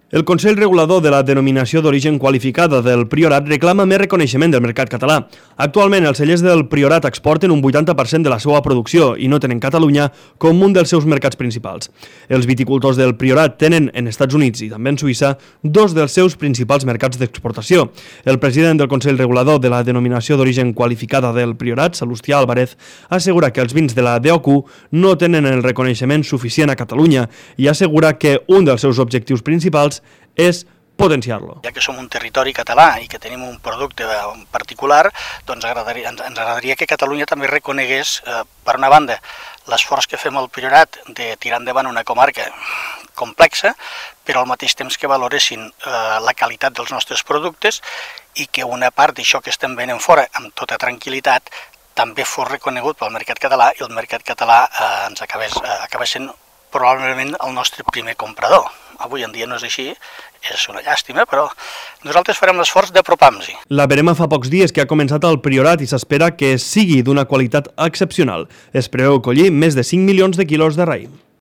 El Consell Regulador de la Denominació d'Origen Qualificada del Priorat reclama més reconeixement del mercat català. Actualment, els cellers del Priorat exporten un 80% de la seva producció i no tenen Catalunya com un dels seus mercats principals. Els viticultors del Priorat tenen en Estats Units i també en Suïssa dos dels seus principals mercats d'exportació. El president del Consell Regulador de la Denominació d'Origen Qualificada del Priorat, Salustià Álvarez, assegura que els vins de la DOQ no tenen el reconeixement suficient a Catalunya i assegura que un dels seus objectius principals és potenciar-lo. Ja que som un territori català i que tenim un producte particular, doncs ens agradaria que Catalunya també reconegués, per una banda, l'esforç que fem al Priorat de tirar endavant una comarca complexa, però al mateix temps que valoressin la qualitat dels nostres productes i que una part d'això que estem venent fora amb tota tranquil·litat també fos reconegut pel mercat català i el mercat català ens acabés sent probablement el nostre primer comprador. Avui en dia no és així, és una llàstima, però nosaltres farem l'esforç d'apropar-nos-hi. La verema fa pocs dies que ha començat al Priorat i s'espera que sigui d'una qualitat excepcional. Es preveu collir més de 5 milions de quilos de raïm.